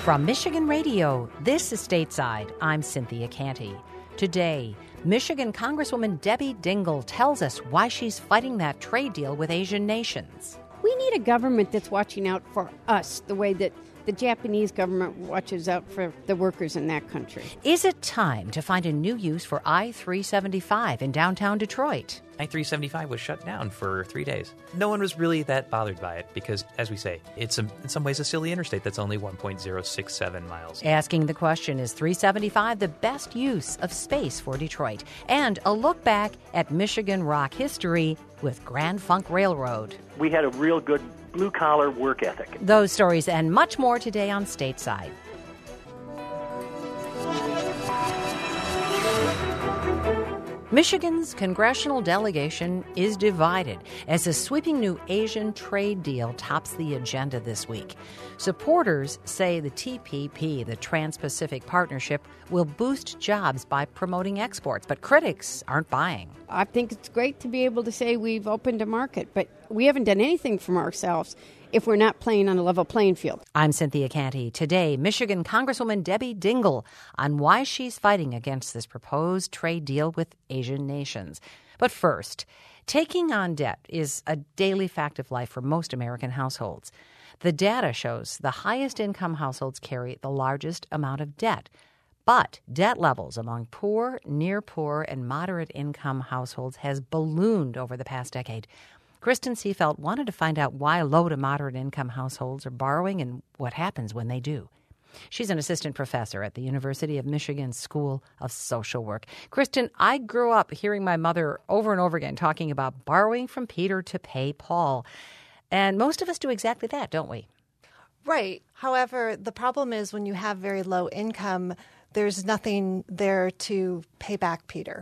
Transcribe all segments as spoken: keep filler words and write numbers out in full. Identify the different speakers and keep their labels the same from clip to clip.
Speaker 1: From Michigan Radio, this is Stateside. I'm Cynthia Canty. Today, Michigan Congresswoman Debbie Dingell tells us why she's fighting that trade deal with Asian nations.
Speaker 2: We need a government that's watching out for us the way that the Japanese government watches out for the workers in that country.
Speaker 1: Is it time to find a new use for I three seventy-five in downtown Detroit?
Speaker 3: I three seventy-five was shut down for three days. No one was really that bothered by it because, as we say, it's a, in some ways a silly interstate that's only one point zero six seven miles.
Speaker 1: Asking the question, is three seventy-five the best use of space for Detroit? And a look back at Michigan rock history with Grand Funk Railroad.
Speaker 4: We had a real good blue-collar work ethic.
Speaker 1: Those stories and much more today on Stateside. Michigan's congressional delegation is divided as a sweeping new Asian trade deal tops the agenda this week. Supporters say the T P P, the Trans-Pacific Partnership, will boost jobs by promoting exports, but critics aren't buying.
Speaker 2: I think it's great to be able to say we've opened a market, but we haven't done anything from ourselves if we're not playing on a level playing field.
Speaker 1: I'm Cynthia Canty. Today, Michigan Congresswoman Debbie Dingell on why she's fighting against this proposed trade deal with Asian nations. But first, taking on debt is a daily fact of life for most American households. The data shows the highest income households carry the largest amount of debt. But debt levels among poor, near poor, and moderate income households has ballooned over the past decade. Kristen Seefeld wanted to find out why low to moderate income households are borrowing and what happens when they do. She's an assistant professor at the University of Michigan School of Social Work. Kristen, I grew up hearing my mother over and over again talking about borrowing from Peter to pay Paul. And most of us do exactly that, don't we?
Speaker 5: Right. However, the problem is when you have very low income, there's nothing there to pay back Peter.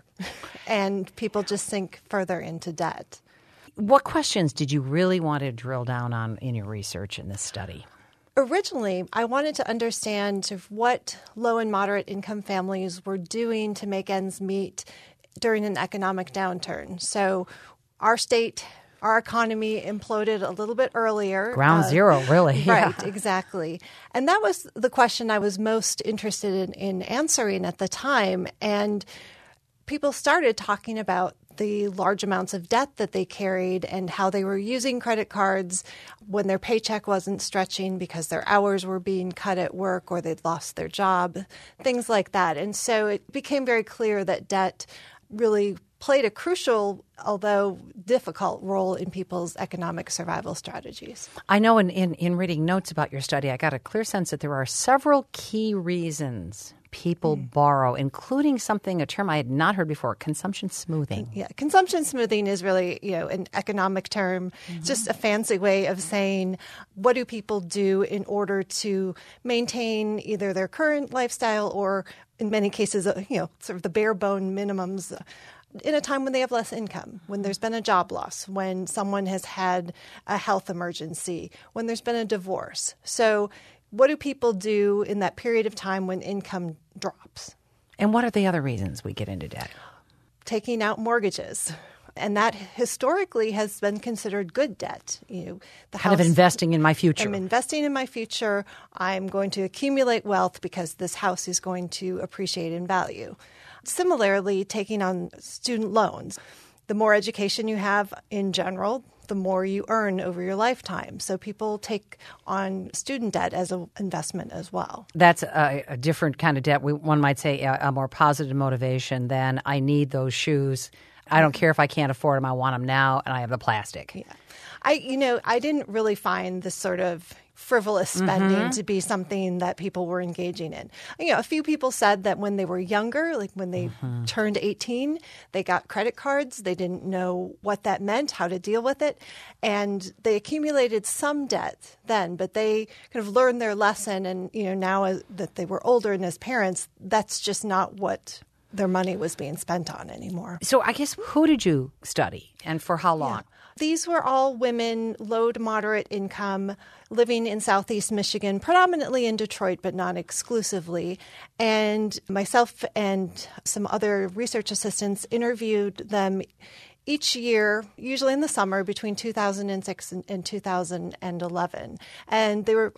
Speaker 5: And people just sink further into debt.
Speaker 1: What questions did you really want to drill down on in your research in this study?
Speaker 5: Originally, I wanted to understand sort of what low and moderate income families were doing to make ends meet during an economic downturn. So our state, our economy imploded a little bit earlier.
Speaker 1: Ground uh, zero, really.
Speaker 5: Right,
Speaker 1: yeah.
Speaker 5: Exactly. And that was the question I was most interested in, in answering at the time. And people started talking about the large amounts of debt that they carried and how they were using credit cards when their paycheck wasn't stretching because their hours were being cut at work or they'd lost their job, things like that. And so it became very clear that debt really played a crucial, although difficult, role in people's economic survival strategies.
Speaker 1: I know in, in, in reading notes about your study, I got a clear sense that there are several key reasons people mm. borrow, including something, a term I had not heard before, consumption smoothing.
Speaker 5: Yeah, consumption smoothing is really, you know, an economic term. Mm-hmm. It's just a fancy way of saying what do people do in order to maintain either their current lifestyle or, in many cases, you know, sort of the bare bone minimums in a time when they have less income, when there's been a job loss, when someone has had a health emergency, when there's been a divorce. So what do people do in that period of time when income drops?
Speaker 1: And what are the other reasons we get into debt?
Speaker 5: Taking out mortgages. And that historically has been considered good debt. You know, the
Speaker 1: kind
Speaker 5: house,
Speaker 1: of investing in my future.
Speaker 5: I'm investing in my future. I'm going to accumulate wealth because this house is going to appreciate in value. Similarly, taking on student loans. The more education you have in general, the more you earn over your lifetime. So people take on student debt as an investment as well.
Speaker 1: That's a, a different kind of debt. We, one might say a, a more positive motivation than I need those shoes. I don't care if I can't afford them. I want them now, and I have the plastic.
Speaker 5: Yeah. I, you know, I didn't really find this sort of frivolous spending mm-hmm. to be something that people were engaging in. You know, a few people said that when they were younger, like when they mm-hmm. turned eighteen, they got credit cards. They didn't know what that meant, how to deal with it. And they accumulated some debt then, but they kind of learned their lesson. And, you know, now as, that they were older and as parents, that's just not what their money was being spent on anymore.
Speaker 1: So I guess who did you study and for how long?
Speaker 5: Yeah. These were all women, low to moderate income, living in Southeast Michigan, predominantly in Detroit, but not exclusively. And myself and some other research assistants interviewed them each year, usually in the summer, between two thousand six and two thousand eleven. And they were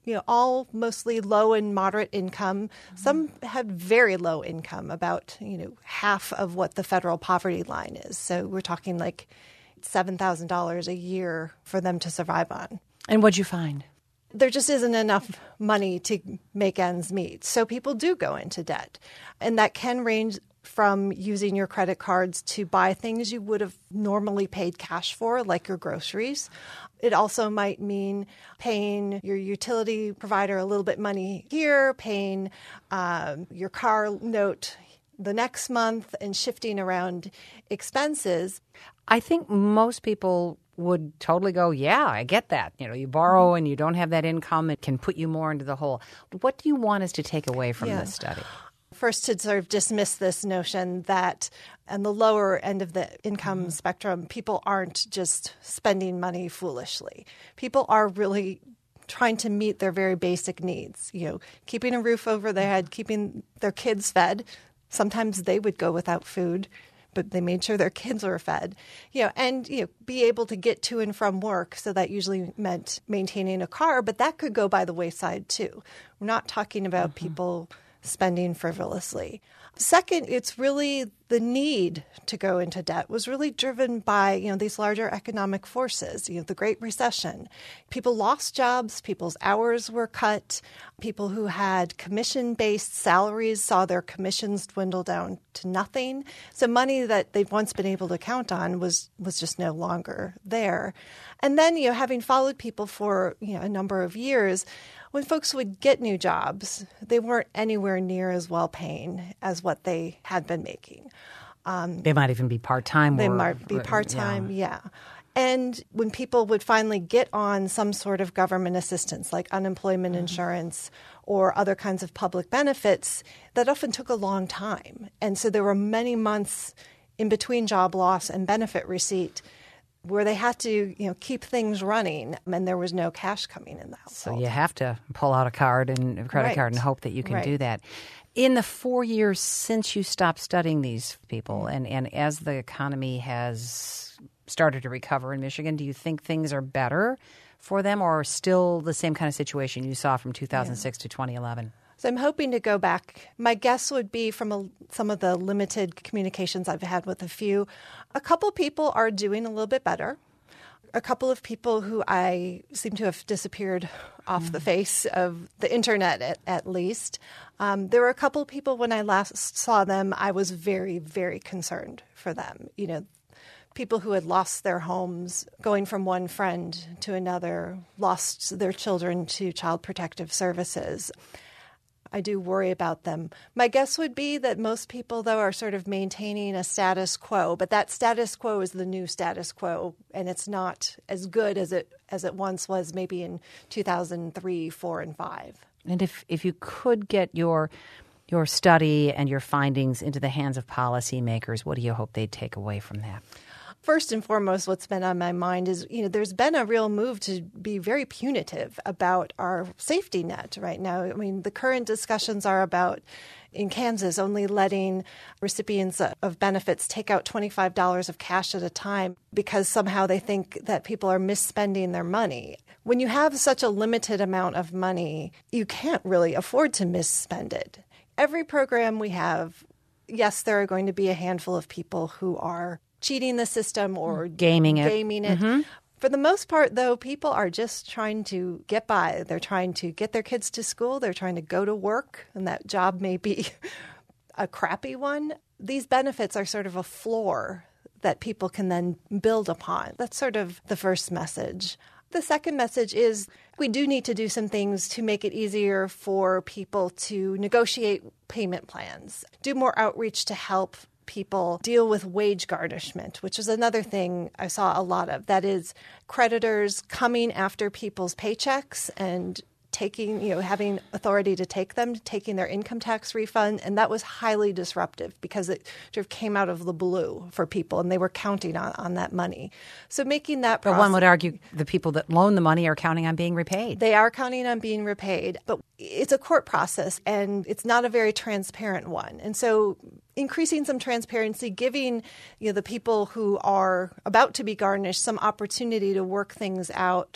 Speaker 5: you know, all mostly low and moderate income. Mm-hmm. Some had very low income, about, you know, half of what the federal poverty line is. So we're talking like seven thousand dollars a year for them to survive on.
Speaker 1: And what'd you find?
Speaker 5: There just isn't enough money to make ends meet. So people do go into debt. And that can range from using your credit cards to buy things you would have normally paid cash for, like your groceries. It also might mean paying your utility provider a little bit money here, paying um, your car note the next month, and shifting around expenses.
Speaker 1: I think most people would totally go, yeah, I get that. You know, you borrow and you don't have that income. It can put you more into the hole. What do you want us to take away from
Speaker 5: yeah.
Speaker 1: this study?
Speaker 5: First, to sort of dismiss this notion that on the lower end of the income mm-hmm. spectrum, people aren't just spending money foolishly. People are really trying to meet their very basic needs, you know, keeping a roof over their head, keeping their kids fed. Sometimes they would go without food, but they made sure their kids were fed, you know, and, you know, be able to get to and from work. So that usually meant maintaining a car, but that could go by the wayside too. We're not talking about mm-hmm. people spending frivolously. Second, it's really the need to go into debt was really driven by, you know, these larger economic forces, you know, the Great Recession. People lost jobs, people's hours were cut, people who had commission-based salaries saw their commissions dwindle down to nothing. So money that they've once been able to count on was was just no longer there. And then, you know, having followed people for, you know, a number of years, when folks would get new jobs, they weren't anywhere near as well paying as what they had been making. Um,
Speaker 1: they might even be part-time.
Speaker 5: They
Speaker 1: or,
Speaker 5: might be part-time,
Speaker 1: yeah.
Speaker 5: yeah. And when people would finally get on some sort of government assistance, like unemployment mm-hmm. insurance or other kinds of public benefits, that often took a long time. And so there were many months in between job loss and benefit receipt where they had to, you know, keep things running, and there was no cash coming in the household.
Speaker 1: So you have to pull out a card and a credit
Speaker 5: right.
Speaker 1: card and hope that you can
Speaker 5: right.
Speaker 1: do that. In the four years since you stopped studying these people, and, and as the economy has started to recover in Michigan, do you think things are better for them, or still the same kind of situation you saw from two thousand six yeah. to twenty eleven?
Speaker 5: So I'm hoping to go back. My guess would be from a, some of the limited communications I've had with a few, a couple people are doing a little bit better. A couple of people who I seem to have disappeared off mm. the face of the internet, at, at least. Um, there were a couple of people when I last saw them, I was very, very concerned for them. You know, people who had lost their homes, going from one friend to another, lost their children to Child Protective Services. I do worry about them. My guess would be that most people, though, are sort of maintaining a status quo, but that status quo is the new status quo, and it's not as good as it as it once was maybe in two thousand three, four, and five.
Speaker 1: And if, if you could get your your study and your findings into the hands of policymakers, what do you hope they'd take away from that?
Speaker 5: First and foremost, what's been on my mind is, you know, there's been a real move to be very punitive about our safety net right now. I mean, the current discussions are about, in Kansas, only letting recipients of benefits take out twenty-five dollars of cash at a time because somehow they think that people are misspending their money. When you have such a limited amount of money, you can't really afford to misspend it. Every program we have, yes, there are going to be a handful of people who are cheating the system or
Speaker 1: gaming it.
Speaker 5: Gaming it. Mm-hmm. For the most part, though, people are just trying to get by. They're trying to get their kids to school. They're trying to go to work, and that job may be a crappy one. These benefits are sort of a floor that people can then build upon. That's sort of the first message. The second message is we do need to do some things to make it easier for people to negotiate payment plans, do more outreach to help people deal with wage garnishment, which is another thing I saw a lot of. That is creditors coming after people's paychecks and taking, you know, having authority to take them, taking their income tax refund. And that was highly disruptive because it sort of came out of the blue for people and they were counting on, on that money. So making that process.
Speaker 1: But one would argue the people that loan the money are counting on being repaid.
Speaker 5: They are counting on being repaid. But it's a court process and it's not a very transparent one. And so increasing some transparency, giving, you know, the people who are about to be garnished some opportunity to work things out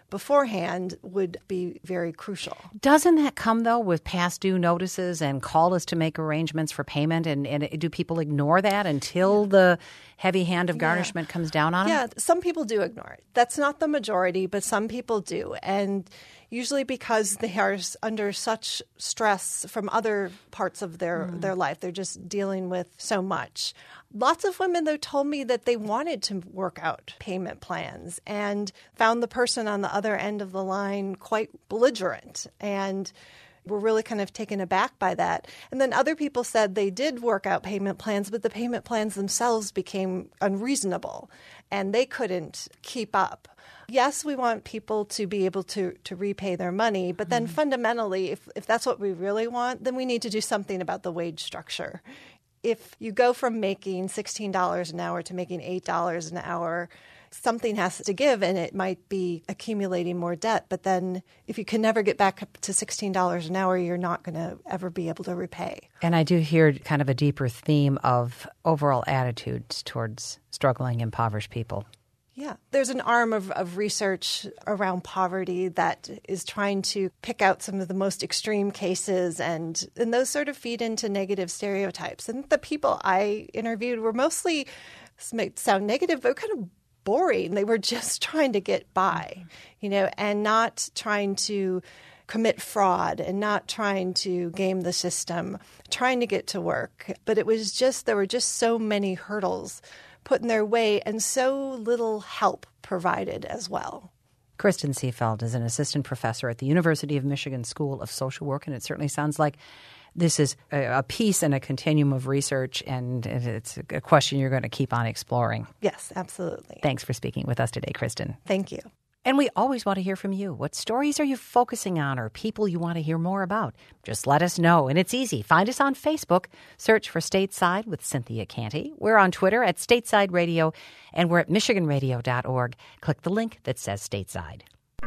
Speaker 5: beforehand would be very crucial.
Speaker 1: Doesn't that come, though, with past due notices and call us to make arrangements for payment? And, and do people ignore that until the heavy hand of garnishment
Speaker 5: yeah.
Speaker 1: comes down on them?
Speaker 5: Yeah, some people do ignore it. That's not the majority, but some people do. And usually because they are under such stress from other parts of their, mm. their life. They're just dealing with so much. Lots of women, though, told me that they wanted to work out payment plans and found the person on the other end of the line quite belligerent and were really kind of taken aback by that. And then other people said they did work out payment plans, but the payment plans themselves became unreasonable and they couldn't keep up. Yes, we want people to be able to, to repay their money, but then mm-hmm. fundamentally, if, if that's what we really want, then we need to do something about the wage structure. If you go from making sixteen dollars an hour to making eight dollars an hour, something has to give, and it might be accumulating more debt. But then if you can never get back up to sixteen dollars an hour, you're not going to ever be able to repay.
Speaker 1: And I do hear kind of a deeper theme of overall attitudes towards struggling, impoverished people.
Speaker 5: Yeah. There's an arm of, of research around poverty that is trying to pick out some of the most extreme cases, and, and those sort of feed into negative stereotypes. And the people I interviewed were mostly, this might sound negative, but kind of boring. They were just trying to get by, you know, and not trying to commit fraud and not trying to game the system, trying to get to work. But it was just, there were just so many hurdles put in their way and so little help provided as well.
Speaker 1: Kristen Seefeld is an assistant professor at the University of Michigan School of Social Work, and it certainly sounds like this is a, a piece in a continuum of research, and it's a question you're going to keep on exploring.
Speaker 5: Yes, absolutely.
Speaker 1: Thanks for speaking with us today, Kristen.
Speaker 5: Thank you.
Speaker 1: And we always want to hear from you. What stories are you focusing on or people you want to hear more about? Just let us know. And it's easy. Find us on Facebook. Search for Stateside with Cynthia Canty. We're on Twitter at Stateside Radio, and we're at michigan radio dot org. Click the link that says Stateside.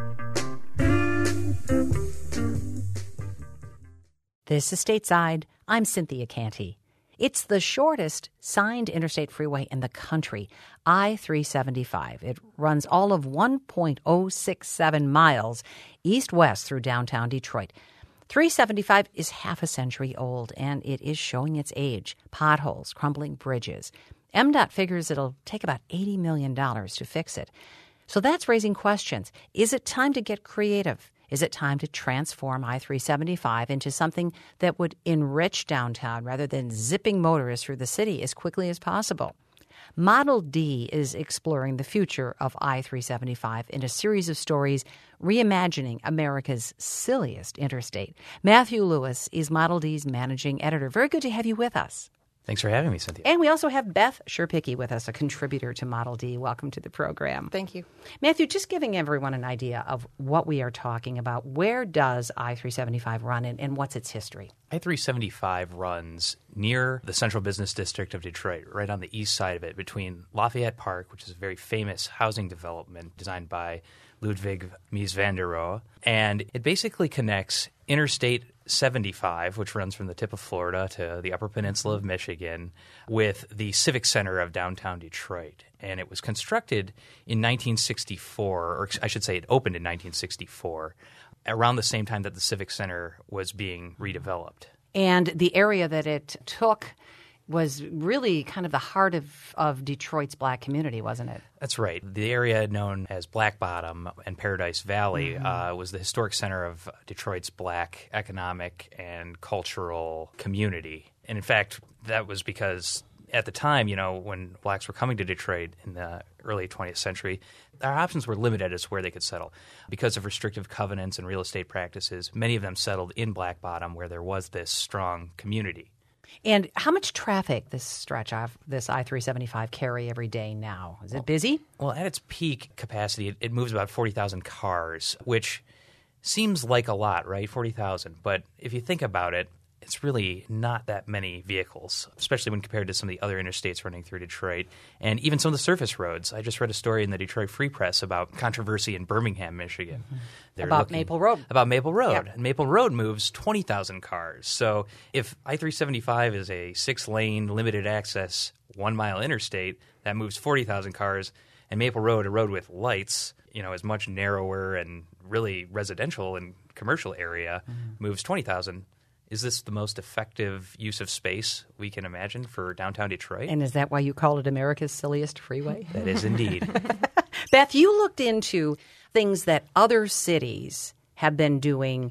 Speaker 1: This is Stateside. I'm Cynthia Canty. It's the shortest signed interstate freeway in the country, I three seventy-five. It runs all of one point oh six seven miles east-west through downtown Detroit. three seventy-five is half a century old, and it is showing its age. Potholes, crumbling bridges. M DOT figures it'll take about eighty million dollars to fix it. So that's raising questions. Is it time to get creative? Is it time to transform I three seventy-five into something that would enrich downtown rather than zipping motorists through the city as quickly as possible? Model D is exploring the future of I three seventy-five in a series of stories reimagining America's silliest interstate. Matthew Lewis is Model D's managing editor. Very good to have you with us.
Speaker 3: Thanks for having me, Cynthia.
Speaker 1: And we also have Beth Sherpicki with us, a contributor to Model D. Welcome to the program.
Speaker 6: Thank you.
Speaker 1: Matthew, just giving everyone an idea of what we are talking about, where does I three seventy-five run and, and what's its history?
Speaker 3: I three seventy-five runs near the Central Business District of Detroit, right on the east side of it, between Lafayette Park, which is a very famous housing development designed by Ludwig Mies van der Rohe, and it basically connects Interstate seventy-five, which runs from the tip of Florida to the Upper Peninsula of Michigan, with the Civic Center of downtown Detroit. And it was constructed in nineteen sixty-four, or I should say it opened in nineteen sixty-four, around the same time that the Civic Center was being redeveloped.
Speaker 1: And the area that it took was really kind of the heart of, of Detroit's black community, wasn't it?
Speaker 3: That's right. The area known as Black Bottom and Paradise Valley mm-hmm. uh, was the historic center of Detroit's black economic and cultural community. And in fact, that was because at the time, you know, when blacks were coming to Detroit in the early twentieth century, our options were limited as to where they could settle. Because of restrictive covenants and real estate practices, many of them settled in Black Bottom where there was this strong community.
Speaker 1: And how much traffic this stretch of this I three seventy-five carry every day now? Is it busy?
Speaker 3: Well, at its peak capacity, it, it moves about forty thousand cars, which seems like a lot, right? forty thousand. But if you think about it, it's really not that many vehicles, especially when compared to some of the other interstates running through Detroit
Speaker 1: and
Speaker 3: even some of the surface roads. I just read a story in the Detroit Free Press about controversy in Birmingham, Michigan.
Speaker 1: Mm-hmm. About looking, Maple Road.
Speaker 3: About Maple Road.
Speaker 1: Yep.
Speaker 3: And Maple Road moves twenty thousand cars. So if I three seventy-five is a six-lane, limited access, one-mile interstate, that moves forty thousand cars. And Maple Road, a road with lights, you know, is much narrower and really residential and commercial area, mm-hmm. moves twenty thousand. Is this the most effective use of space we can imagine for downtown Detroit?
Speaker 1: And is that why you call it America's silliest freeway?
Speaker 3: That is indeed.
Speaker 1: Beth, you looked into things that other cities have been doing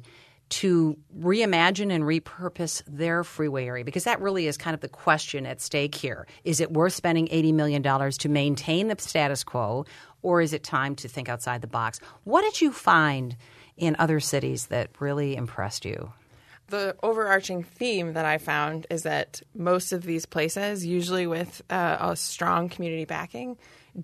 Speaker 1: to reimagine and repurpose their freeway area, because that really is kind of the question at stake here. Is it worth spending eighty million dollars to maintain the status quo, or is it time to think outside the box? What did you find in other cities that really impressed you?
Speaker 6: The overarching theme that I found is that most of these places, usually with uh, a strong community backing,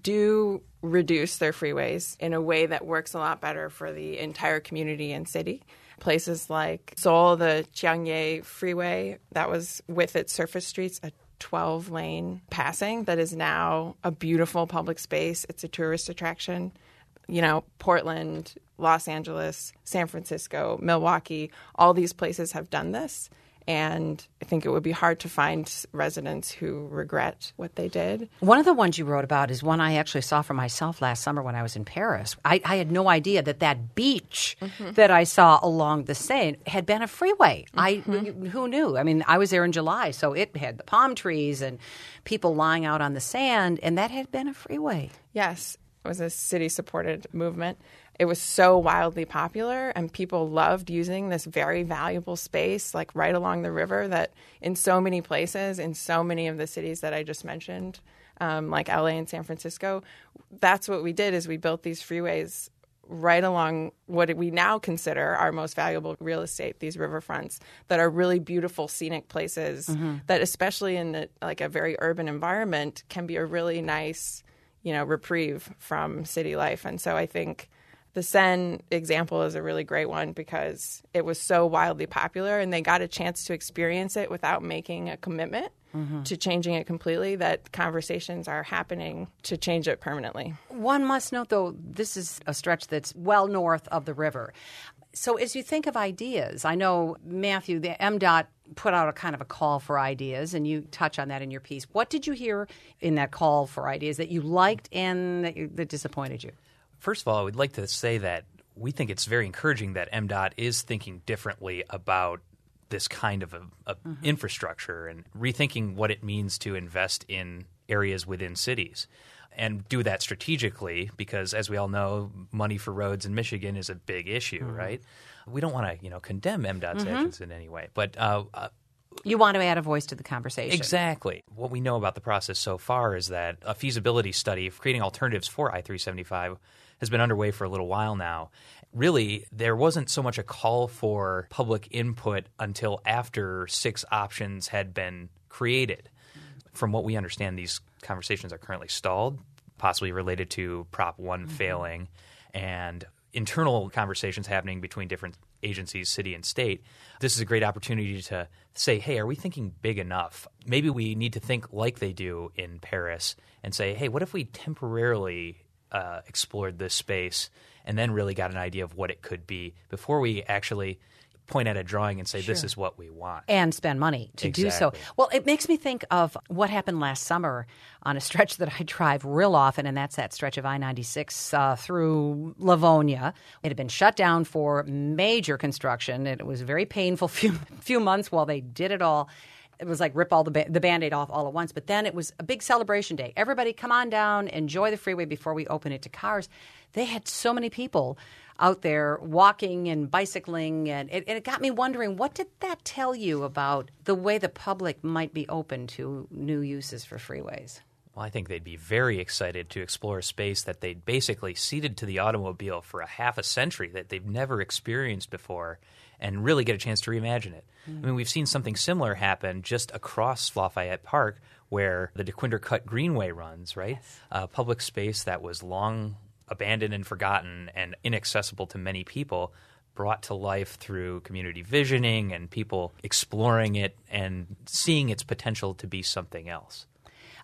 Speaker 6: do reduce their freeways in a way that works a lot better for the entire community and city. Places like Seoul, the Cheongye Freeway, that was with its surface streets, a twelve-lane passing that is now a beautiful public space. It's a tourist attraction. You know, Portland, Los Angeles, San Francisco, Milwaukee, all these places have done this. And I think it would be hard to find residents who regret what they did.
Speaker 1: One of the ones you wrote about is one I actually saw for myself last summer when I was in Paris. I, I had no idea that that beach mm-hmm. that I saw along the Seine had been a freeway. Mm-hmm. I who knew? I mean, I was there in July, so it had the palm trees and people lying out on the sand, and that had been a freeway.
Speaker 6: Yes. It was a city-supported movement. It was so wildly popular, and people loved using this very valuable space, like right along the river, that in so many places, in so many of the cities that I just mentioned, um, like L A and San Francisco, that's what we did is we built these freeways right along what we now consider our most valuable real estate, these riverfronts that are really beautiful scenic places mm-hmm. that, especially in the, like a very urban environment, can be a really nice, you know, reprieve from city life. And so I think the Seine example is a really great one because it was so wildly popular and they got a chance to experience it without making a commitment mm-hmm. to changing it completely, that conversations are happening to change it permanently.
Speaker 1: One must note, though, this is a stretch that's well north of the river. So as you think of ideas, I know, Matthew, the M DOT put out a kind of a call for ideas, and you touch on that in your piece. What did you hear in that call for ideas that you liked and that, you, that disappointed you?
Speaker 3: First of all, we'd like to say that we think it's very encouraging that M DOT is thinking differently about this kind of a, a mm-hmm. infrastructure and rethinking what it means to invest in areas within cities. And do that strategically because, as we all know, money for roads in Michigan is a big issue, mm-hmm. right? We don't want to, you know, condemn M DOT's mm-hmm. actions in any way, but uh, uh,
Speaker 1: you want to add a voice to the conversation.
Speaker 3: Exactly. What we know about the process so far is that a feasibility study of creating alternatives for I three seventy-five has been underway for a little while now. Really, there wasn't so much a call for public input until after six options had been created. From what we understand, these conversations are currently stalled, possibly related to Prop one mm-hmm. failing, and internal conversations happening between different agencies, city and state. This is a great opportunity to say, hey, are we thinking big enough? Maybe we need to think like they do in Paris and say, hey, what if we temporarily uh, explored this space and then really got an idea of what it could be before we actually point at a drawing and say, sure. this is what we want.
Speaker 1: And spend money to
Speaker 3: exactly.
Speaker 1: do so. Well, it makes me think of what happened last summer on a stretch that I drive real often, and that's that stretch of I ninety-six uh, through Livonia. It had been shut down for major construction, and it was a very painful few, few months while they did it all. It was like rip all the, ba- the Band-Aid off all at once. But then it was a big celebration day. Everybody come on down, enjoy the freeway before we open it to cars. They had so many people out there walking and bicycling, and it, and it got me wondering, what did that tell you about the way the public might be open to new uses for freeways?
Speaker 3: Well, I think they'd be very excited to explore a space that they'd basically ceded to the automobile for a half a century that they've never experienced before and really get a chance to reimagine it. Mm. I mean, we've seen something similar happen just across Lafayette Park where the DeQuinder Cut Greenway runs, right? Yes. A public space that was long abandoned and forgotten and inaccessible to many people, brought to life through community visioning and people exploring it and seeing its potential to be something else.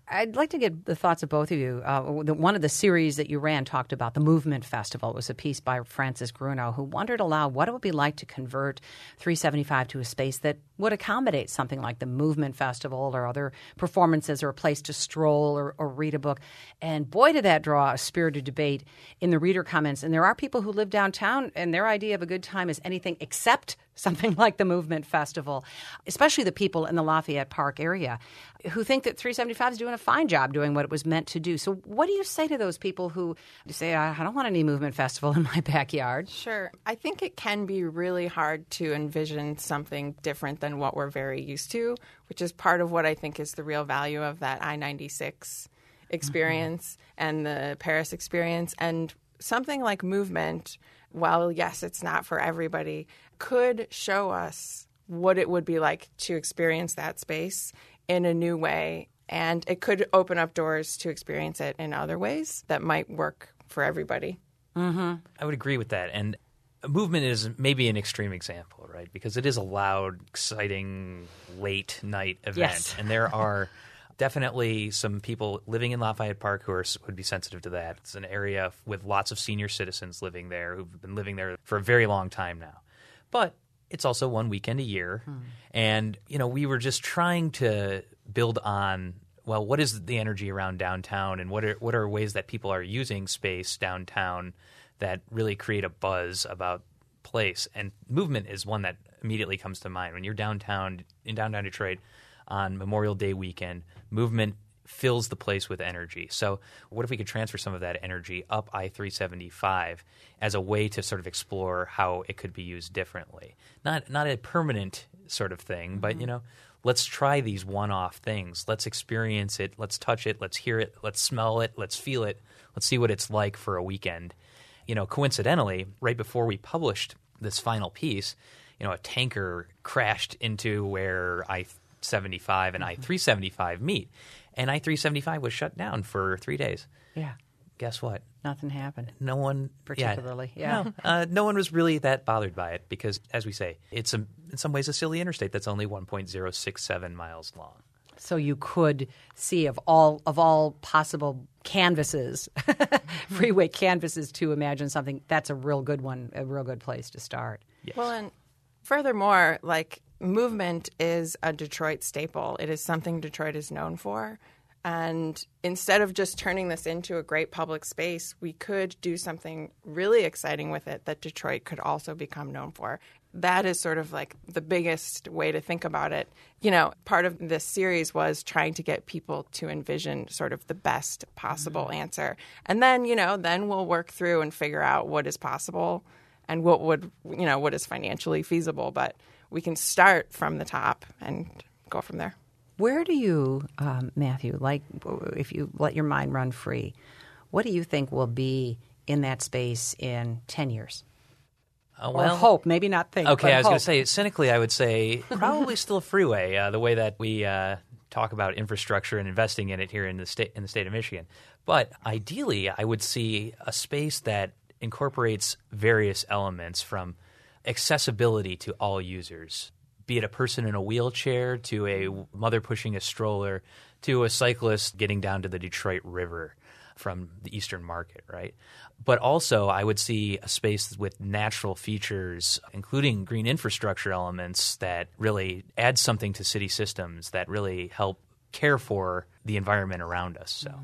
Speaker 1: I'd like to get the thoughts of both of you. Uh, the, one of the series that you ran talked about the Movement Festival. It was a piece by Francis Grunow, who wondered aloud what it would be like to convert three seventy-five to a space that would accommodate something like the Movement Festival or other performances or a place to stroll or, or read a book. And boy, did that draw a spirited debate in the reader comments. And there are people who live downtown, and their idea of a good time is anything except something like the Movement Festival, especially the people in the Lafayette Park area who think that three seventy-five is doing a fine job doing what it was meant to do. So what do you say to those people who say, I don't want any Movement Festival in my backyard?
Speaker 6: Sure. I think it can be really hard to envision something different than what we're very used to, which is part of what I think is the real value of that I ninety-six experience mm-hmm. and the Paris experience. And something like Movement, while yes, it's not for everybody, could show us what it would be like to experience that space in a new way. And it could open up doors to experience it in other ways that might work for everybody.
Speaker 3: Mm-hmm. I would agree with that. And Movement is maybe an extreme example, right? Because it is a loud, exciting, late night event.
Speaker 1: Yes.
Speaker 3: And there are definitely some people living in Lafayette Park who are, would be sensitive to that. It's an area with lots of senior citizens living there who've been living there for a very long time now. But it's also one weekend a year. Hmm. And, you know, we were just trying to build on, well, what is the energy around downtown and what are what are ways that people are using space downtown that really create a buzz about place. And Movement is one that immediately comes to mind. When you're downtown, in downtown Detroit on Memorial Day weekend, Movement fills the place with energy. So what if we could transfer some of that energy up I three seventy-five as a way to sort of explore how it could be used differently? Not not a permanent sort of thing, mm-hmm. but, you know, let's try these one-off things. Let's experience it. Let's touch it. Let's hear it. Let's smell it. Let's feel it. Let's see what it's like for a weekend. You know, coincidentally, right before we published this final piece, you know, a tanker crashed into where I seventy-five and mm-hmm. I three seventy-five meet. And I three seventy-five was shut down for three days.
Speaker 1: Yeah.
Speaker 3: Guess what?
Speaker 1: Nothing happened.
Speaker 3: No one
Speaker 1: particularly.
Speaker 3: Yeah.
Speaker 1: yeah.
Speaker 3: No, uh, no one was really that bothered by it because, as we say, it's a, in some ways a silly interstate that's only one point zero six seven miles long.
Speaker 1: So you could see of all of all possible canvases, freeway canvases to imagine something. That's a real good one, a real good place to start.
Speaker 3: Yes.
Speaker 6: Well, and furthermore, like Movement is a Detroit staple. It is something Detroit is known for. And instead of just turning this into a great public space, we could do something really exciting with it that Detroit could also become known for. That is sort of like the biggest way to think about it. You know, part of this series was trying to get people to envision sort of the best possible mm-hmm. answer. And then, you know, then we'll work through and figure out what is possible and what would, you know, what is financially feasible. But we can start from the top and go from there.
Speaker 1: Where do you, um, Matthew, like if you let your mind run free, what do you think will be in that space in ten years?
Speaker 3: Uh, well,
Speaker 1: or hope, maybe not think.
Speaker 3: Okay,
Speaker 1: but
Speaker 3: I was
Speaker 1: hope.
Speaker 3: going to say, cynically, I would say probably still a freeway, uh, the way that we uh, talk about infrastructure and investing in it here in the state in the state of Michigan. But ideally, I would see a space that incorporates various elements from accessibility to all users, be it a person in a wheelchair to a mother pushing a stroller to a cyclist getting down to the Detroit River from the Eastern Market, right? But also I would see a space with natural features, including green infrastructure elements that really add something to city systems that really help care for the environment around us. So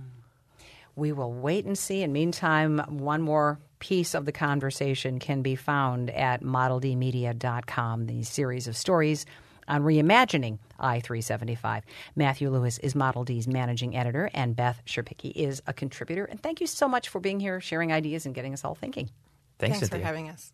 Speaker 1: we will wait and see. In the meantime, one more piece of the conversation can be found at model d media dot com, the series of stories on reimagining I three seventy-five. Matthew Lewis is Model D's managing editor, and Beth Scherpicke is a contributor. And thank you so much for being here, sharing ideas, and getting us all thinking.
Speaker 3: Thanks,
Speaker 6: Thanks for
Speaker 3: Cynthia.
Speaker 6: having us.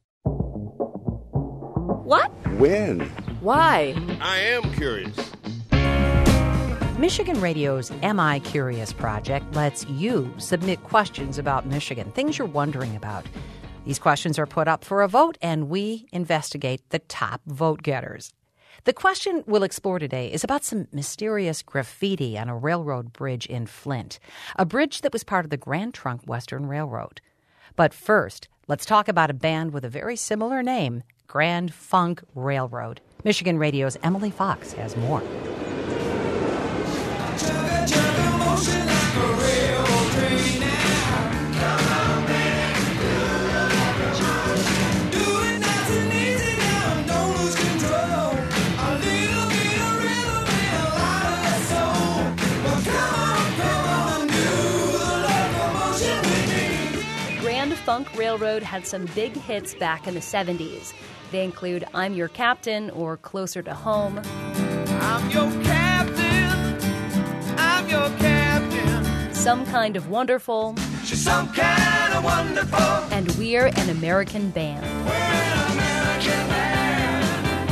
Speaker 7: What?
Speaker 8: When?
Speaker 7: Why?
Speaker 8: I am curious.
Speaker 1: Michigan Radio's Am I Curious project lets you submit questions about Michigan, things you're wondering about. These questions are put up for a vote, and we investigate the top vote getters. The question we'll explore today is about some mysterious graffiti on a railroad bridge in Flint, a bridge that was part of the Grand Trunk Western Railroad. But first, let's talk about a band with a very similar name, Grand Funk Railroad. Michigan Radio's Emily Fox has more.
Speaker 9: Chugga, chugga.
Speaker 7: Funk Railroad had some big hits back in the seventies. They include I'm Your Captain or Closer to Home.
Speaker 8: I'm your captain, I'm your captain.
Speaker 7: Some Kind of Wonderful.
Speaker 8: She's some kind of wonderful.
Speaker 7: And We're an American Band.
Speaker 8: We're an American band.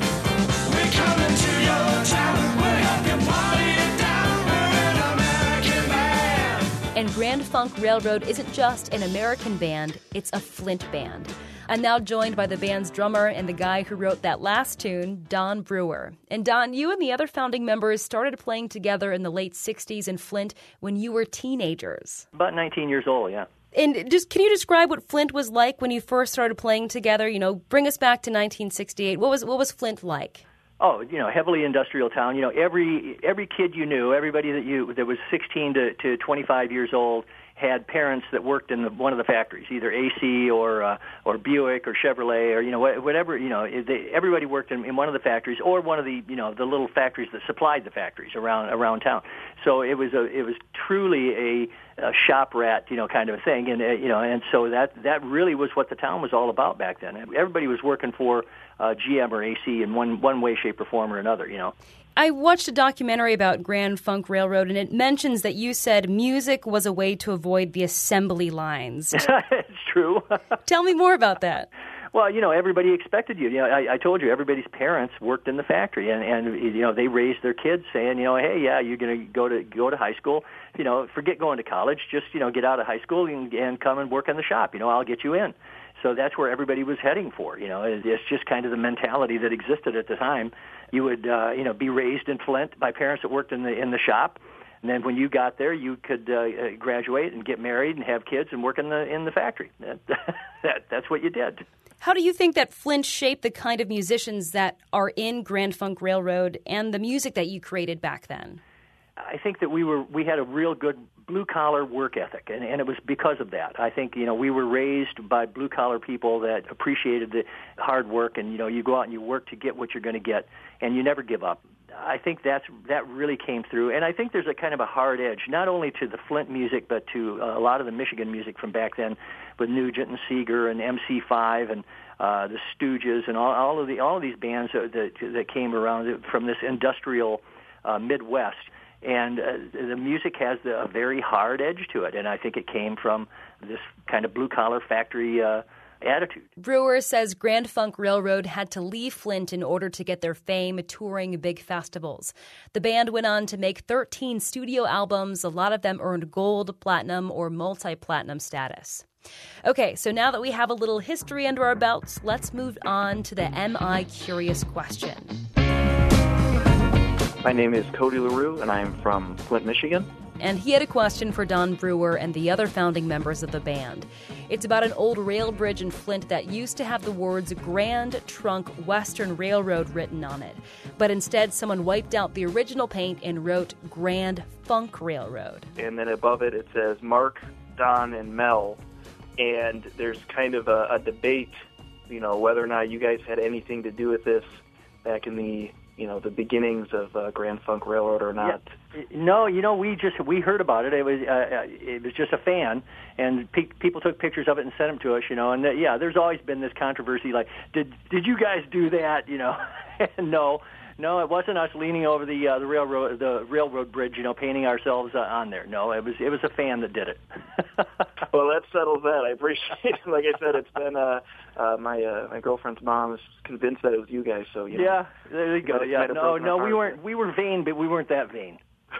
Speaker 8: We're coming to your town. We'll help you party it down. We're an American band.
Speaker 7: And Grand Funk Railroad isn't just an American band, it's a Flint band. I'm now joined by the band's drummer and the guy who wrote that last tune, Don Brewer. And Don, you and the other founding members started playing together in the late sixties in Flint when you were teenagers.
Speaker 4: About nineteen years old, yeah.
Speaker 7: And just can you describe what Flint was like when you first started playing together? You know, bring us back to nineteen sixty-eight. What was what was Flint like?
Speaker 4: Oh, you know, heavily industrial town. You know, every every kid you knew, everybody that you that was sixteen to, to twenty-five years old, had parents that worked in the, one of the factories, either A C or uh, or Buick or Chevrolet or you know whatever. You know, they, everybody worked in, in one of the factories or one of the you know the little factories that supplied the factories around around town. So it was a it was truly a, a shop rat you know kind of a thing, and uh, you know and so that that really was what the town was all about back then. Everybody was working for uh, G M or A C in one one way, shape, or form or another. You know.
Speaker 7: I watched a documentary about Grand Funk Railroad, and it mentions that you said music was a way to avoid the assembly lines.
Speaker 4: It's true.
Speaker 7: Tell me more about that.
Speaker 4: Well, you know, everybody expected you. You know, I, I told you, everybody's parents worked in the factory, and, and you know, they raised their kids saying, you know, hey, yeah, you're going to go to go to high school. You know, forget going to college. Just you know, get out of high school and, and come and work in the shop. You know, I'll get you in. So that's where everybody was heading for. You know, it's just kind of the mentality that existed at the time. You would, uh, you know, be raised in Flint by parents that worked in the in the shop, and then when you got there, you could uh, graduate and get married and have kids and work in the in the factory. That, that that's what you did.
Speaker 7: How do you think that Flint shaped the kind of musicians that are in Grand Funk Railroad and the music that you created back then?
Speaker 4: I think that we were we had a real good blue collar work ethic, and, and it was because of that. I think you know we were raised by blue collar people that appreciated the hard work, and you know you go out and you work to get what you're going to get, and you never give up. I think that's that really came through, and I think there's a kind of a hard edge, not only to the Flint music, but to uh, a lot of the Michigan music from back then, with Nugent and Seeger and M C five and uh, the Stooges and all, all of the all of these bands that that, that came around from this industrial uh, Midwest. And uh, the music has the, a very hard edge to it, and I think it came from this kind of blue-collar factory uh, attitude.
Speaker 7: Brewer says Grand Funk Railroad had to leave Flint in order to get their fame touring big festivals. The band went on to make thirteen studio albums. A lot of them earned gold, platinum, or multi-platinum status. Okay, so now that we have a little history under our belts, let's move on to the Am I Curious question.
Speaker 9: My name is Cody LaRue, and I'm from Flint, Michigan.
Speaker 7: And he had a question for Don Brewer and the other founding members of the band. It's about an old rail bridge in Flint that used to have the words Grand Trunk Western Railroad written on it. But instead, someone wiped out the original paint and wrote Grand Funk Railroad.
Speaker 9: And then above it, it says Mark, Don, and Mel. And there's kind of a, a debate, you know, whether or not you guys had anything to do with this back in the you know, the beginnings of uh, Grand Funk Railroad or not?
Speaker 4: Yeah. No, you know, we just we heard about it. It was uh, it was just a fan, and pe- people took pictures of it and sent them to us. You know, and uh, yeah, there's always been this controversy. Like, did did you guys do that? You know, no. No, it wasn't us leaning over the uh, the railroad the railroad bridge, you know, painting ourselves uh, on there. No, it was it was a fan that did it.
Speaker 9: Well, that settles that. I appreciate it. Like I said, it's been uh, uh, my uh, my girlfriend's mom is convinced that it was you guys. So you know,
Speaker 4: yeah, there you go. Yeah, no, no, we weren't we were vain, but we weren't that vain.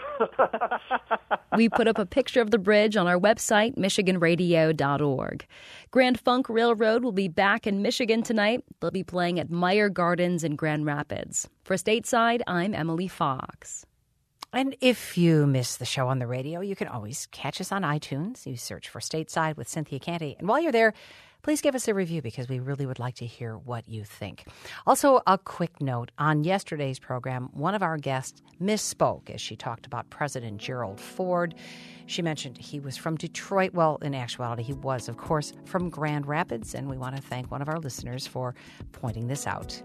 Speaker 7: We put up a picture of the bridge on our website, michigan radio dot org. Grand Funk Railroad will be back in Michigan tonight. They'll be playing at Meyer Gardens in Grand Rapids. For Stateside, I'm Emily Fox.
Speaker 1: And if you miss the show on the radio, you can always catch us on iTunes. You search for Stateside with Cynthia Canty. And while you're there, please give us a review because we really would like to hear what you think. Also, a quick note. On yesterday's program, one of our guests misspoke as she talked about President Gerald Ford. She mentioned he was from Detroit. Well, in actuality, he was, of course, from Grand Rapids, and we want to thank one of our listeners for pointing this out.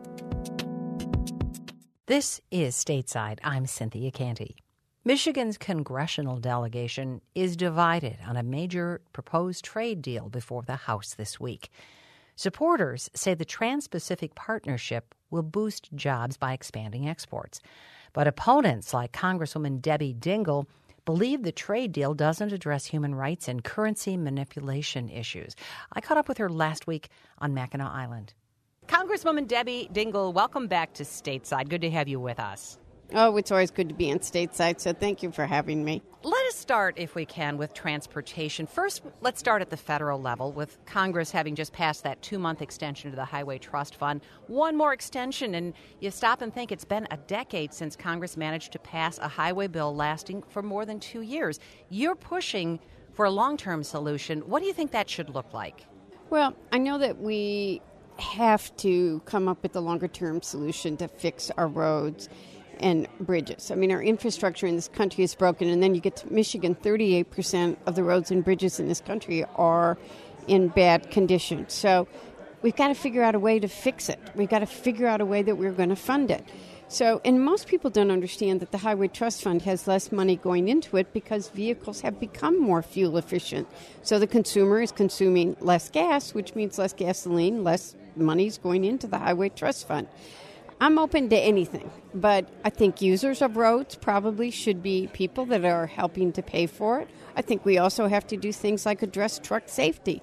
Speaker 1: This is Stateside. I'm Cynthia Canty. Michigan's congressional delegation is divided on a major proposed trade deal before the House this week. Supporters say the Trans-Pacific Partnership will boost jobs by expanding exports. But opponents like Congresswoman Debbie Dingell believe the trade deal doesn't address human rights and currency manipulation issues. I caught up with her last week on Mackinac Island. Congresswoman Debbie Dingell, welcome back to Stateside. Good to have you with us.
Speaker 2: Oh, it's always good to be on Stateside, so thank you for having me.
Speaker 1: Let us start, if we can, with transportation. First, let's start at the federal level, with Congress having just passed that two-month extension to the Highway Trust Fund. One more extension, and you stop and think it's been a decade since Congress managed to pass a highway bill lasting for more than two years. You're pushing for a long-term solution. What do you think that should look like?
Speaker 2: Well, I know that we have to come up with a longer-term solution to fix our roads and bridges. I mean, our infrastructure in this country is broken, and then you get to Michigan, thirty-eight percent of the roads and bridges in this country are in bad condition. So we've got to figure out a way to fix it. We've got to figure out a way that we're going to fund it. So, and most people don't understand that the Highway Trust Fund has less money going into it because vehicles have become more fuel efficient. So the consumer is consuming less gas, which means less gasoline, less money's going into the Highway Trust Fund. I'm open to anything, but I think users of roads probably should be people that are helping to pay for it. I think we also have to do things like address truck safety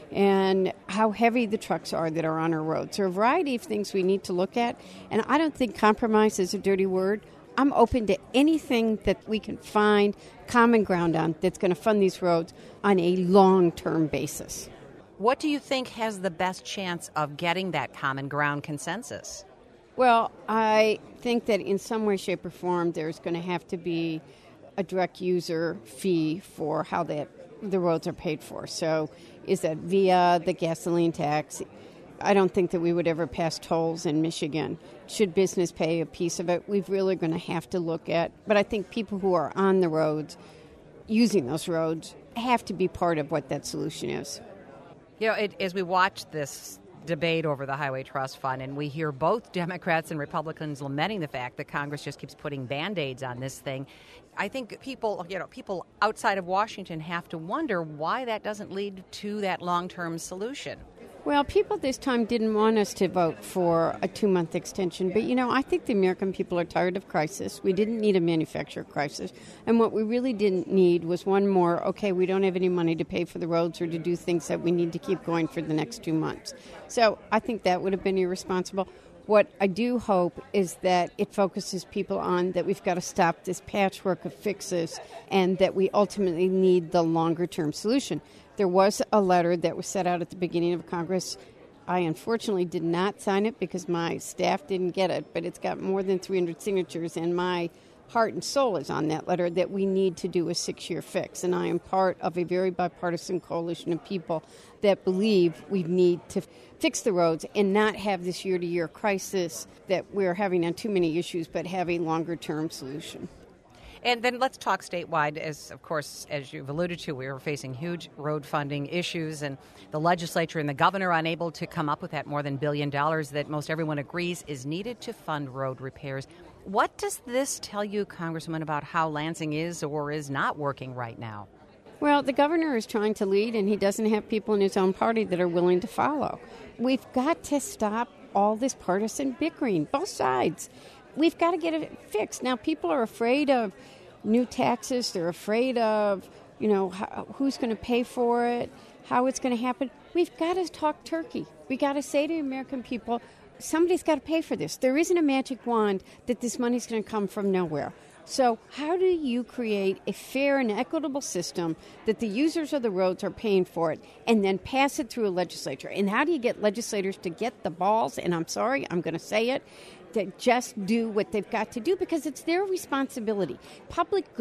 Speaker 2: and how heavy the trucks are that are on our roads. There are a variety of things we need to look at, and I don't think compromise is a dirty word. I'm open to anything that we can find common ground on that's going to fund these roads on a long-term basis.
Speaker 1: What do you think has the best chance of getting that common ground consensus?
Speaker 2: Well, I think that in some way, shape, or form, there's going to have to be a direct user fee for how that the roads are paid for. So is that via the gasoline tax? I don't think that we would ever pass tolls in Michigan. Should business pay a piece of it? We're really going to have to look at. But I think people who are on the roads, using those roads, have to be part of what that solution is.
Speaker 1: You know, it, as we watch this debate over the Highway Trust Fund, and we hear both Democrats and Republicans lamenting the fact that Congress just keeps putting Band-Aids on this thing, I think people, you know, people outside of Washington have to wonder why that doesn't lead to that long-term solution.
Speaker 2: Well, people this time didn't want us to vote for a two-month extension. But, you know, I think the American people are tired of crisis. We didn't need a manufacturer crisis. And what we really didn't need was one more, okay, we don't have any money to pay for the roads or to do things that we need to keep going for the next two months. So I think that would have been irresponsible. What I do hope is that it focuses people on that we've got to stop this patchwork of fixes and that we ultimately need the longer-term solution. There was a letter that was set out at the beginning of Congress. I unfortunately did not sign it because my staff didn't get it, but it's got more than three hundred signatures, and my heart and soul is on that letter that we need to do a six-year fix. And I am part of a very bipartisan coalition of people that believe we need to fix the roads and not have this year-to-year crisis that we're having on too many issues, but have a longer-term solution.
Speaker 1: And then let's talk statewide. As, of course, as you've alluded to, we are facing huge road funding issues, and the legislature and the governor are unable to come up with that more than a billion dollars that most everyone agrees is needed to fund road repairs. What does this tell you, Congresswoman, about how Lansing is or is not working right now?
Speaker 2: Well, the governor is trying to lead, and he doesn't have people in his own party that are willing to follow. We've got to stop all this partisan bickering, both sides. We've got to get it fixed. Now, people are afraid of new taxes. They're afraid of, you know, how, who's going to pay for it, how it's going to happen. We've got to talk turkey. We've got to say to the American people, somebody's got to pay for this. There isn't a magic wand that this money's going to come from nowhere. So how do you create a fair and equitable system that the users of the roads are paying for it and then pass it through a legislature? And how do you get legislators to get the balls, and I'm sorry, I'm going to say it, to just do what they've got to do because it's their responsibility. Public good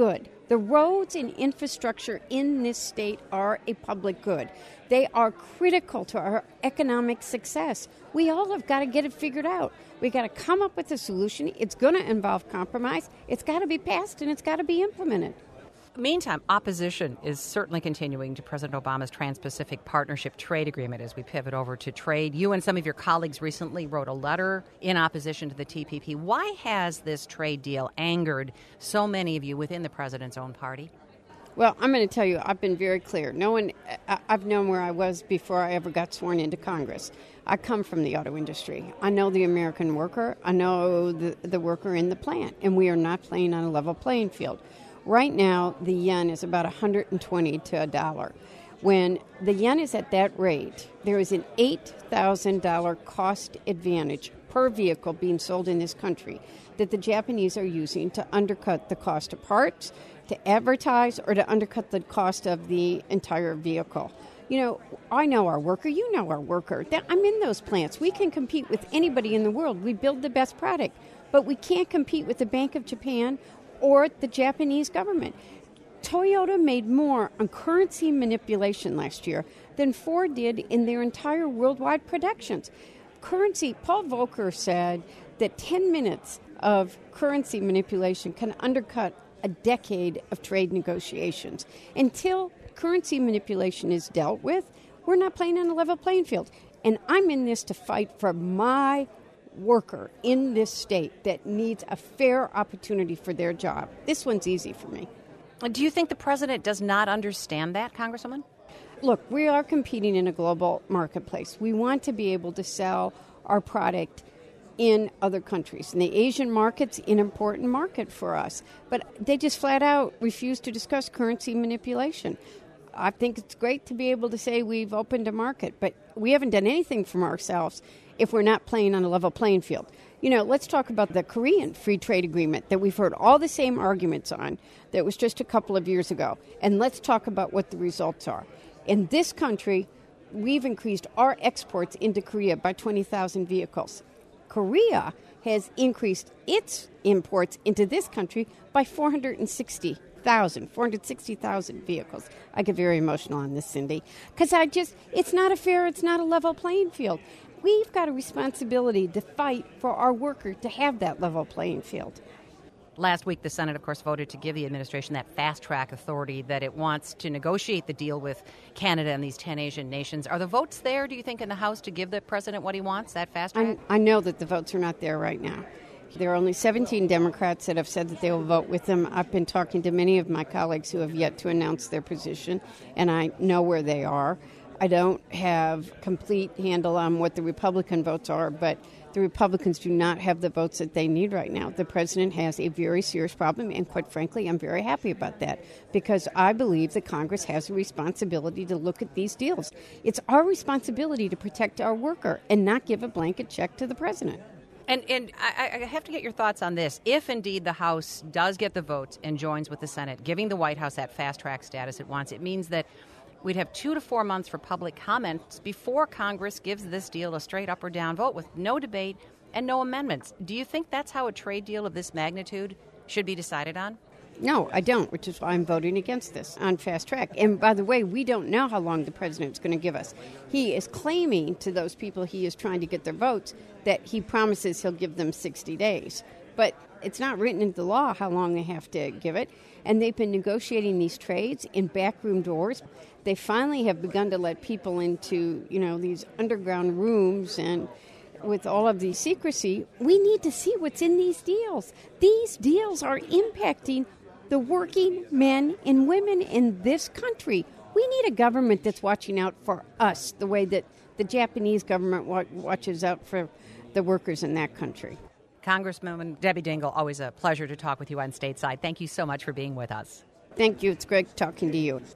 Speaker 2: The roads and infrastructure in this state are a public good. They are critical to our economic success. We all have got to get it figured out. We've got to come up with a solution. It's going to involve compromise. It's got to be passed, and it's got to be implemented.
Speaker 1: Meantime, opposition is certainly continuing to President Obama's Trans-Pacific Partnership Trade Agreement as we pivot over to trade. You and some of your colleagues recently wrote a letter in opposition to the T P P. Why has this trade deal angered so many of you within the president's own party?
Speaker 2: Well, I'm going to tell you, I've been very clear. No one, I- I've known where I was before I ever got sworn into Congress. I come from the auto industry. I know the American worker. I know the, the worker in the plant, and we are not playing on a level playing field. Right now, the yen is about one hundred twenty to a dollar. When the yen is at that rate, there is an eight thousand dollars cost advantage per vehicle being sold in this country that the Japanese are using to undercut the cost of parts, to advertise, or to undercut the cost of the entire vehicle. You know, I know our worker, you know our worker. I'm in those plants. We can compete with anybody in the world. We build the best product, but we can't compete with the Bank of Japan or the Japanese government. Toyota made more on currency manipulation last year than Ford did in their entire worldwide productions. Currency, Paul Volcker said that ten minutes of currency manipulation can undercut a decade of trade negotiations. Until currency manipulation is dealt with, we're not playing on a level playing field. And I'm in this to fight for my worker in this state that needs a fair opportunity for their job. This one's easy for me.
Speaker 1: Do you think the president does not understand that, Congresswoman?
Speaker 2: Look, we are competing in a global marketplace. We want to be able to sell our product in other countries. And the Asian market's an important market for us. But they just flat out refuse to discuss currency manipulation. I think it's great to be able to say we've opened a market, but we haven't done anything from ourselves if we're not playing on a level playing field. You know, let's talk about the Korean Free Trade Agreement that we've heard all the same arguments on that was just a couple of years ago. And let's talk about what the results are. In this country, we've increased our exports into Korea by twenty thousand vehicles. Korea has increased its imports into this country by four hundred sixty thousand, four hundred sixty thousand vehicles. I get very emotional on this, Cindy, because I just, it's not a fair, it's not a level playing field. We've got a responsibility to fight for our worker to have that level playing field.
Speaker 1: Last week, the Senate, of course, voted to give the administration that fast-track authority that it wants to negotiate the deal with Canada and these ten Asian nations. Are the votes there, do you think, in the House to give the president what he wants, that fast-track?
Speaker 2: I know that the votes are not there right now. There are only seventeen Democrats that have said that they will vote with them. I've been talking to many of my colleagues who have yet to announce their position, and I know where they are. I don't have complete handle on what the Republican votes are, but the Republicans do not have the votes that they need right now. The president has a very serious problem, and quite frankly, I'm very happy about that because I believe that Congress has a responsibility to look at these deals. It's our responsibility to protect our worker and not give a blanket check to the president.
Speaker 1: And and I, I have to get your thoughts on this. If indeed the House does get the votes and joins with the Senate, giving the White House that fast-track status it wants, it means that we'd have two to four months for public comments before Congress gives this deal a straight up or down vote with no debate and no amendments. Do you think that's how a trade deal of this magnitude should be decided on?
Speaker 2: No, I don't, which is why I'm voting against this on fast track. And by the way, we don't know how long the president's going to give us. He is claiming to those people he is trying to get their votes that he promises he'll give them sixty days. But it's not written into law how long they have to give it. And they've been negotiating these trades in backroom doors. They finally have begun to let people into, you know, these underground rooms, and with all of the secrecy, we need to see what's in these deals. These deals are impacting the working men and women in this country. We need a government that's watching out for us the way that the Japanese government wa- watches out for the workers in that country.
Speaker 1: Congresswoman Debbie Dingell, always a pleasure to talk with you on Stateside. Thank you so much for being with us.
Speaker 2: Thank you. It's great talking to you.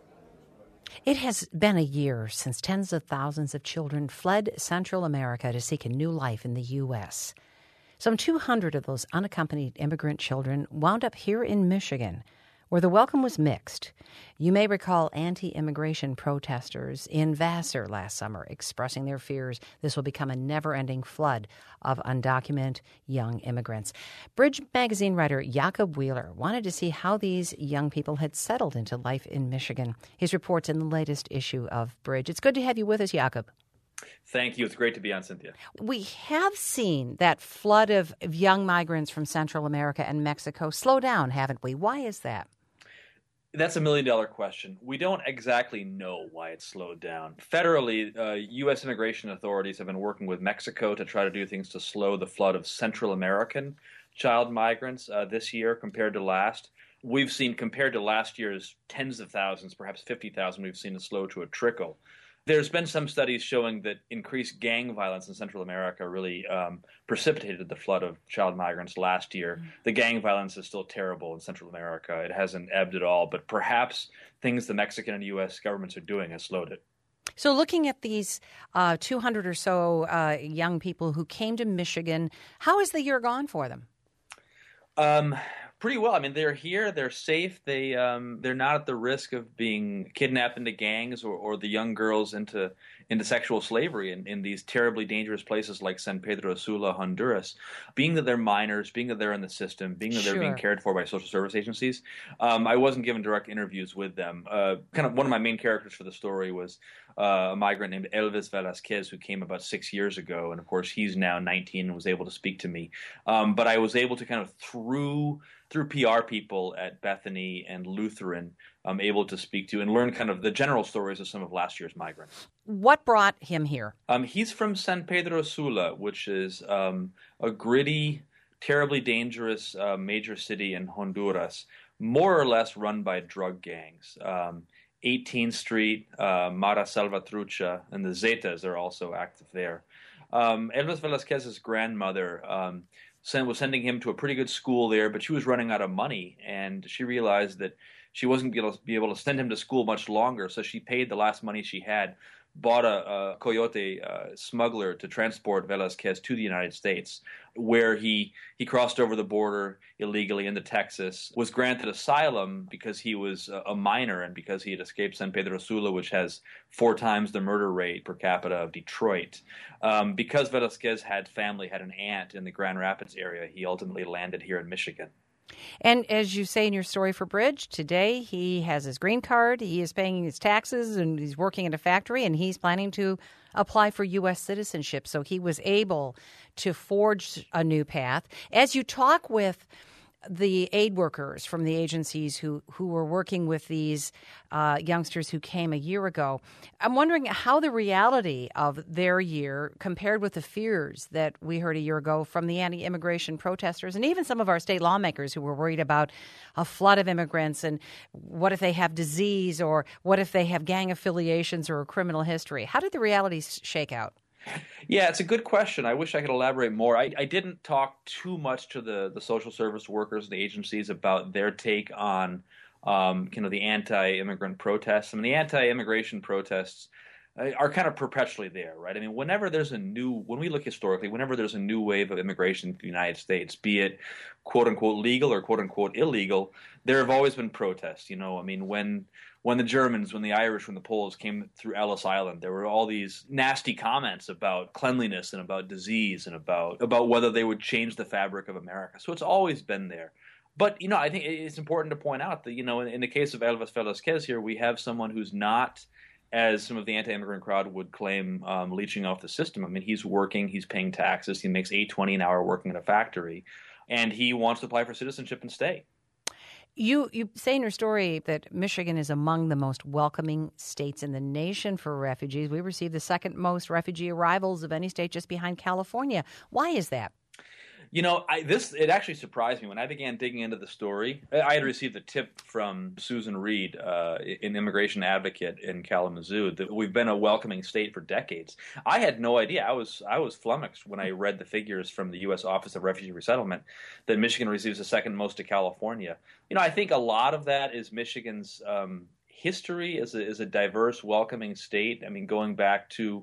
Speaker 1: It has been a year since tens of thousands of children fled Central America to seek a new life in the U S Some two hundred of those unaccompanied immigrant children wound up here in Michigan, where the welcome was mixed. You may recall anti-immigration protesters in Vassar last summer expressing their fears this will become a never-ending flood of undocumented young immigrants. Bridge magazine writer Jakob Wheeler wanted to see how these young people had settled into life in Michigan. His report's in the latest issue of Bridge. It's good to have you with us, Jakob.
Speaker 10: Thank you. It's great to be on, Cynthia.
Speaker 1: We have seen that flood of young migrants from Central America and Mexico slow down, haven't we? Why is that?
Speaker 10: That's a million-dollar question. We don't exactly know why it slowed down. Federally, uh, U S immigration authorities have been working with Mexico to try to do things to slow the flood of Central American child migrants uh, this year compared to last. We've seen, compared to last year's tens of thousands, perhaps fifty thousand, we've seen it slow to a trickle. There's been some studies showing that increased gang violence in Central America really um, precipitated the flood of child migrants last year. Mm-hmm. The gang violence is still terrible in Central America. It hasn't ebbed at all, but perhaps things the Mexican and U S governments are doing has slowed it.
Speaker 1: So looking at these uh, two hundred or so uh, young people who came to Michigan, how has the year gone for them?
Speaker 10: Um, pretty well. I mean, they're here. They're safe. They um, they're not at the risk of being kidnapped into gangs or, or the young girls into into sexual slavery in, in these terribly dangerous places like San Pedro Sula, Honduras. Being that they're minors, being that they're in the system, being that
Speaker 1: Sure.
Speaker 10: they're being cared for by social service agencies. Um, I wasn't given direct interviews with them. Uh, kind of one of my main characters for the story was uh, a migrant named Elvis Velasquez, who came about six years ago, and of course he's now nineteen and was able to speak to me. Um, but I was able to kind of through through P R people at Bethany and Lutheran, I'm able to speak to and learn kind of the general stories of some of last year's migrants.
Speaker 1: What brought him here?
Speaker 10: Um, he's from San Pedro Sula, which is um, a gritty, terribly dangerous uh, major city in Honduras, more or less run by drug gangs. Um, eighteenth Street, uh, Mara Salvatrucha, and the Zetas are also active there. Um, Elvis Velasquez's grandmother um, sent, was sending him to a pretty good school there, but she was running out of money, and she realized that she wasn't going to be able to send him to school much longer, so she paid the last money she had, bought a, a coyote uh, smuggler to transport Velasquez to the United States, where he, he crossed over the border illegally into Texas, was granted asylum because he was a, a minor and because he had escaped San Pedro Sula, which has four times the murder rate per capita of Detroit. Um, because Velasquez had family, had an aunt in the Grand Rapids area, he ultimately landed here in Michigan.
Speaker 1: And as you say in your story for Bridge, today he has his green card, he is paying his taxes, and he's working at a factory, and he's planning to apply for U S citizenship. So he was able to forge a new path. As you talk with the aid workers from the agencies who, who were working with these uh, youngsters who came a year ago, I'm wondering how the reality of their year compared with the fears that we heard a year ago from the anti-immigration protesters and even some of our state lawmakers who were worried about a flood of immigrants and what if they have disease or what if they have gang affiliations or a criminal history. How did the realities shake out?
Speaker 10: Yeah, it's a good question. I wish I could elaborate more. I, I didn't talk too much to the, the social service workers and the agencies about their take on um, kind of the anti-immigrant protests. I mean, the anti-immigration protests are kind of perpetually there, right? I mean, whenever there's a new, when we look historically, whenever there's a new wave of immigration to the United States, be it quote-unquote legal or quote-unquote illegal, there have always been protests. You know, I mean, when when the Germans, when the Irish, when the Poles came through Ellis Island, there were all these nasty comments about cleanliness and about disease and about about whether they would change the fabric of America. So it's always been there. But, you know, I think it's important to point out that, you know, in, in the case of Elvis Velasquez here, we have someone who's not, as some of the anti-immigrant crowd would claim, um, leeching off the system. I mean, he's working, he's paying taxes, he makes eight twenty an hour working in a factory, and he wants to apply for citizenship and stay.
Speaker 1: You you say in your story that Michigan is among the most welcoming states in the nation for refugees. We received the second most refugee arrivals of any state just behind California. Why is that?
Speaker 10: You know, I, this it actually surprised me when I began digging into the story. I had received a tip from Susan Reed, uh, an immigration advocate in Kalamazoo, that we've been a welcoming state for decades. I had no idea. I was I was flummoxed when I read the figures from the U S Office of Refugee Resettlement that Michigan receives the second most to California. You know, I think a lot of that is Michigan's um, history as a, as a diverse, welcoming state. I mean, going back to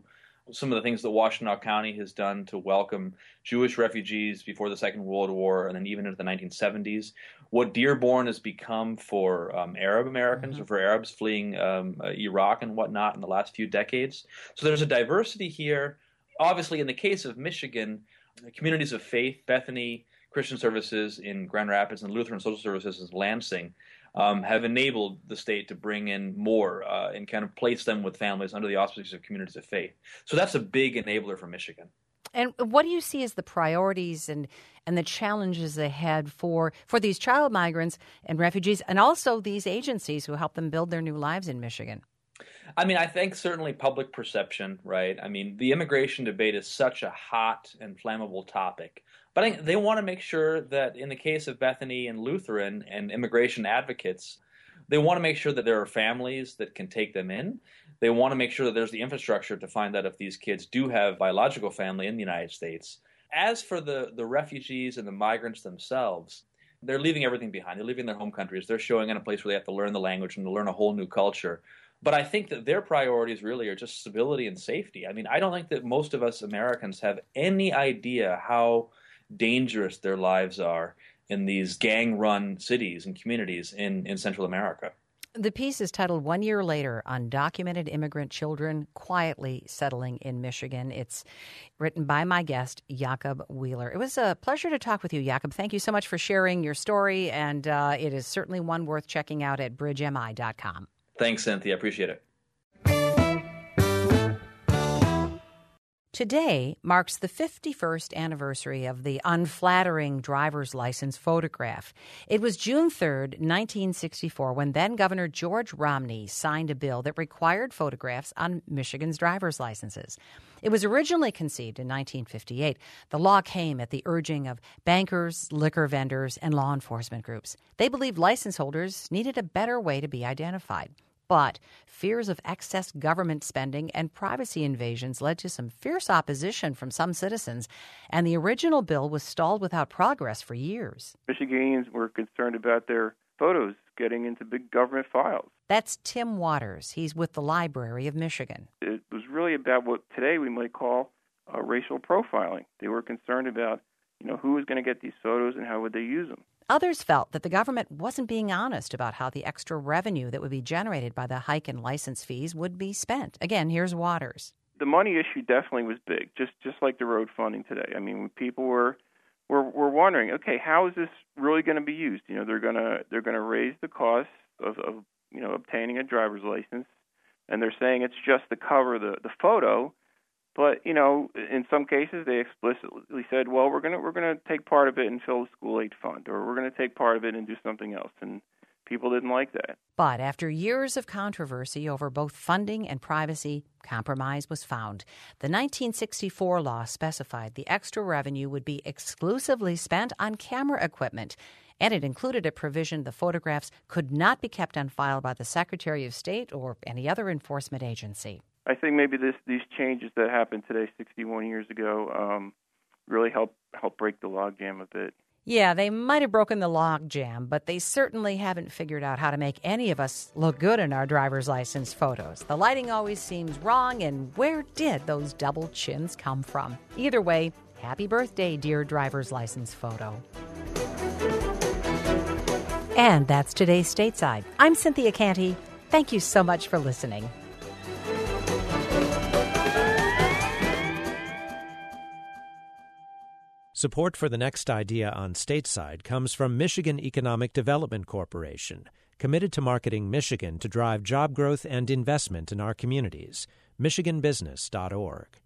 Speaker 10: some of the things that Washtenaw County has done to welcome Jewish refugees before the Second World War and then even into the nineteen seventies, what Dearborn has become for um, Arab Americans mm-hmm. or for Arabs fleeing um, uh, Iraq and whatnot in the last few decades. So there's a diversity here. Obviously, in the case of Michigan, communities of faith, Bethany Christian Services in Grand Rapids and Lutheran Social Services in Lansing um, have enabled the state to bring in more uh, and kind of place them with families under the auspices of communities of faith. So that's a big enabler for Michigan.
Speaker 1: And what do you see as the priorities and, and the challenges ahead for, for these child migrants and refugees and also these agencies who help them build their new lives in Michigan?
Speaker 10: I mean, I think certainly public perception, right? I mean, the immigration debate is such a hot and flammable topic. But I think they want to make sure that in the case of Bethany and Lutheran and immigration advocates, they want to make sure that there are families that can take them in. They want to make sure that there's the infrastructure to find out if these kids do have biological family in the United States. As for the, the refugees and the migrants themselves, they're leaving everything behind. They're leaving their home countries. They're showing in a place where they have to learn the language and to learn a whole new culture. But I think that their priorities really are just stability and safety. I mean, I don't think that most of us Americans have any idea how dangerous their lives are in these gang-run cities and communities in, in Central America.
Speaker 1: The piece is titled One Year Later, Undocumented Immigrant Children Quietly Settling in Michigan. It's written by my guest, Jakob Wheeler. It was a pleasure to talk with you, Jakob. Thank you so much for sharing your story, and uh, it is certainly one worth checking out at bridge m i dot com.
Speaker 10: Thanks, Cynthia. I appreciate it.
Speaker 1: Today marks the fifty-first anniversary of the unflattering driver's license photograph. It was June third, nineteen sixty-four, when then-Governor George Romney signed a bill that required photographs on Michigan's driver's licenses. It was originally conceived in nineteen fifty-eight. The law came at the urging of bankers, liquor vendors, and law enforcement groups. They believed license holders needed a better way to be identified. But fears of excess government spending and privacy invasions led to some fierce opposition from some citizens, and the original bill was stalled without progress for years.
Speaker 11: Michiganians were concerned about their photos getting into big government files.
Speaker 1: That's Tim Waters. He's with the Library of Michigan.
Speaker 11: It was really about what today we might call uh, racial profiling. They were concerned about, you know, who was going to get these photos and how would they use them.
Speaker 1: Others felt that the government wasn't being honest about how the extra revenue that would be generated by the hike in license fees would be spent. Again, here's Waters.
Speaker 11: The money issue definitely was big, just just like the road funding today. I mean, people were were, were wondering, okay, how is this really going to be used? You know, they're gonna they're gonna raise the cost of, of you know obtaining a driver's license, and they're saying it's just to cover the, the photo. But, you know, in some cases they explicitly said, well, we're going to we're going to take part of it and fill the school aid fund, or we're going to take part of it and do something else. And people didn't like that.
Speaker 1: But after years of controversy over both funding and privacy, compromise was found. The nineteen sixty-four law specified the extra revenue would be exclusively spent on camera equipment, and it included a provision the photographs could not be kept on file by the Secretary of State or any other enforcement agency.
Speaker 11: I think maybe this, these changes that happened today, sixty-one years ago, um, really help help break the logjam a bit.
Speaker 1: Yeah, they might have broken the logjam, but they certainly haven't figured out how to make any of us look good in our driver's license photos. The lighting always seems wrong, and where did those double chins come from? Either way, happy birthday, dear driver's license photo. And that's today's Stateside. I'm Cynthia Canty. Thank you so much for listening.
Speaker 12: Support for the next idea on Stateside comes from Michigan Economic Development Corporation, committed to marketing Michigan to drive job growth and investment in our communities. michigan business dot org.